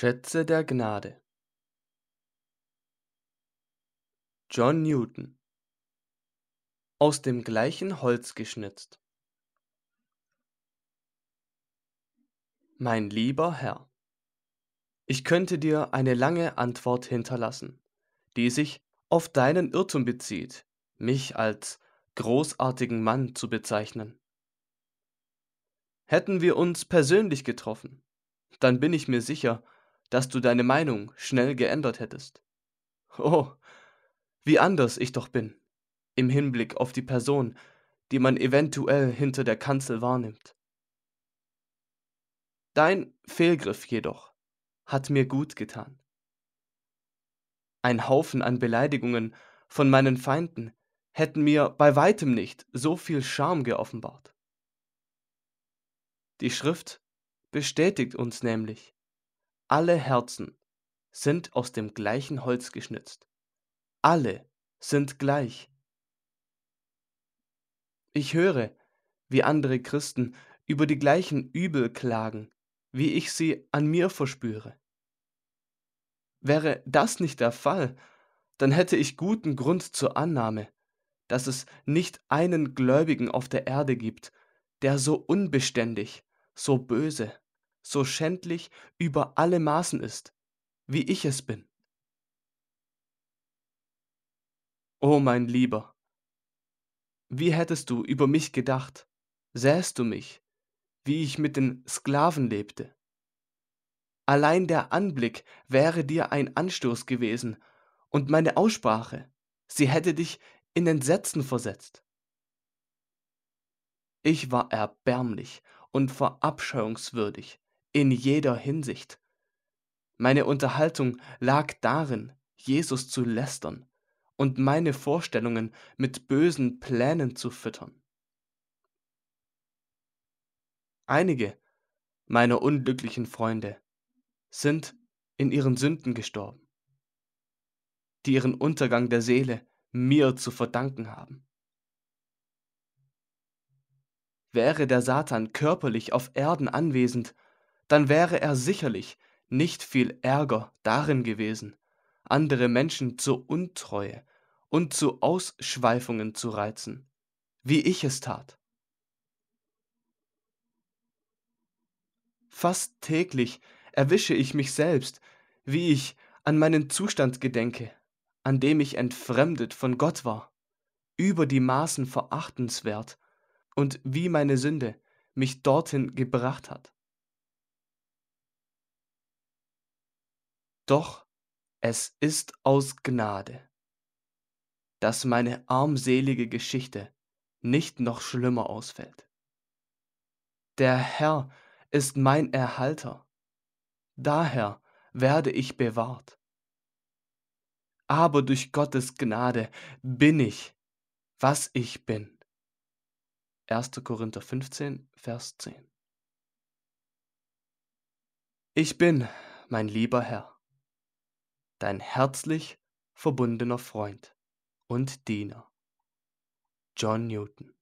Schätze der Gnade. John Newton. Aus dem gleichen Holz geschnitzt. Mein lieber Herr, ich könnte dir eine lange Antwort hinterlassen, die sich auf deinen Irrtum bezieht, mich als großartigen Mann zu bezeichnen. Hätten wir uns persönlich getroffen, dann bin ich mir sicher, dass du deine Meinung schnell geändert hättest. Oh, wie anders ich doch bin, im Hinblick auf die Person, die man eventuell hinter der Kanzel wahrnimmt. Dein Fehlgriff jedoch hat mir gut getan. Ein Haufen an Beleidigungen von meinen Feinden hätten mir bei weitem nicht so viel Scham geoffenbart. Die Schrift bestätigt uns nämlich, alle Herzen sind aus dem gleichen Holz geschnitzt. Alle sind gleich. Ich höre, wie andere Christen über die gleichen Übel klagen, wie ich sie an mir verspüre. Wäre das nicht der Fall, dann hätte ich guten Grund zur Annahme, dass es nicht einen Gläubigen auf der Erde gibt, der so unbeständig, so böse, so schändlich über alle Maßen ist, wie ich es bin. O mein Lieber, wie hättest du über mich gedacht, sähst du mich, wie ich mit den Sklaven lebte? Allein der Anblick wäre dir ein Anstoß gewesen, und meine Aussprache, sie hätte dich in Entsetzen versetzt. Ich war erbärmlich und verabscheuungswürdig in jeder Hinsicht. Meine Unterhaltung lag darin, Jesus zu lästern und meine Vorstellungen mit bösen Plänen zu füttern. Einige meiner unglücklichen Freunde sind in ihren Sünden gestorben, die ihren Untergang der Seele mir zu verdanken haben. Wäre der Satan körperlich auf Erden anwesend, dann wäre er sicherlich nicht viel ärger darin gewesen, andere Menschen zur Untreue und zu Ausschweifungen zu reizen, wie ich es tat. Fast täglich erwische ich mich selbst, wie ich an meinen Zustand gedenke, an dem ich entfremdet von Gott war, über die Maßen verachtenswert, und wie meine Sünde mich dorthin gebracht hat. Doch es ist aus Gnade, dass meine armselige Geschichte nicht noch schlimmer ausfällt. Der Herr ist mein Erhalter, daher werde ich bewahrt. Aber durch Gottes Gnade bin ich, was ich bin. 1. Korinther 15, Vers 10. Ich bin, mein lieber Herr, dein herzlich verbundener Freund und Diener, John Newton.